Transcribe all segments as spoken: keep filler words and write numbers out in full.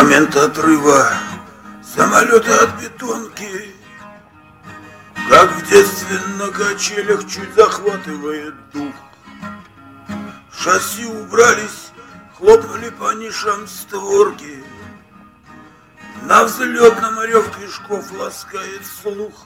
момент отрыва самолета от бетонки, как в детстве на качелях чуть захватывает дух. Шасси убрались, хлопнули по нишам створки. На взлетном рев движков ласкает слух.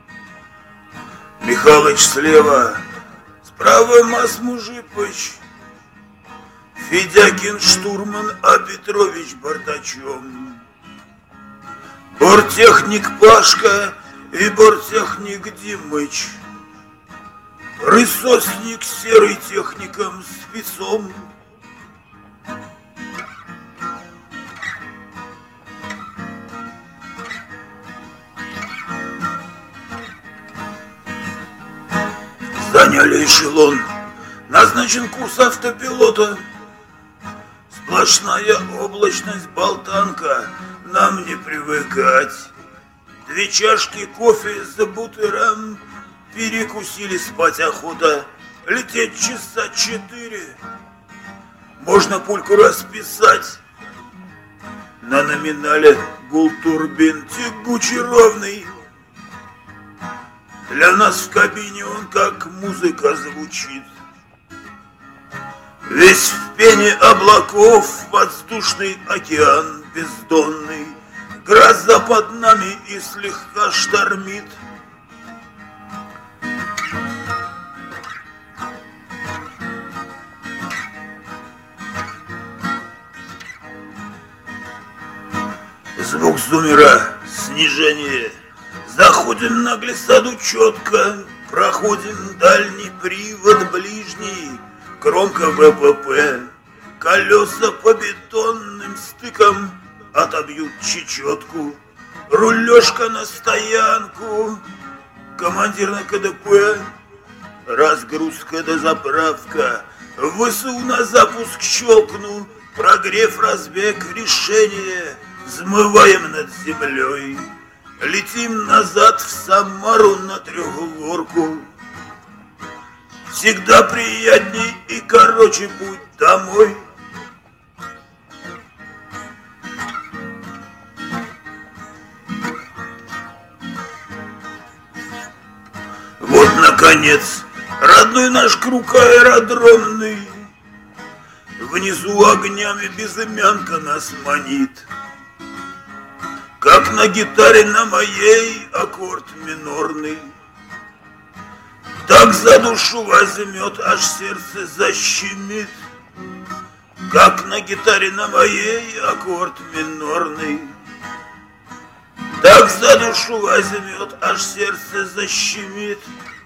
Михалыч слева, справа Мас-Мужипыч, Федякин штурман, а Петрович бортачом. Борттехник Пашка и борттехник Димыч, рысосник серый техником спецом. Заняли эшелон, назначен курс автопилота. Сплошная облачность, болтанка, нам не привыкать. Две чашки кофе за бутером, перекусили, спать охота. Лететь часа четыре, можно пульку расписать. На номинале гул турбин тягучий ровный. Для нас в кабине он как музыка звучит. Весь в пене облаков воздушный океан бездонный. Гроза под нами и слегка штормит. Звук зумера, снижение. Заходим на глиссаду четко, проходим дальний привод, ближний, кромка ВПП. Колеса по бетонным стыкам отобьют чечетку. Рулежка на стоянку, командир на КДП. Разгрузка до заправка, ВСУ на запуск щелкну. Прогрев, разбег, решение, взмываем над землей. Летим назад в Самару на трехгорку. Всегда приятней и короче путь домой. Вот, наконец, родной наш круг аэродромный. Внизу огнями безымянка нас манит. Как на гитаре на моей аккорд минорный. Так за душу возьмет, аж сердце защемит. Как на гитаре на моей аккорд минорный. Так за душу возьмет, аж сердце защемит.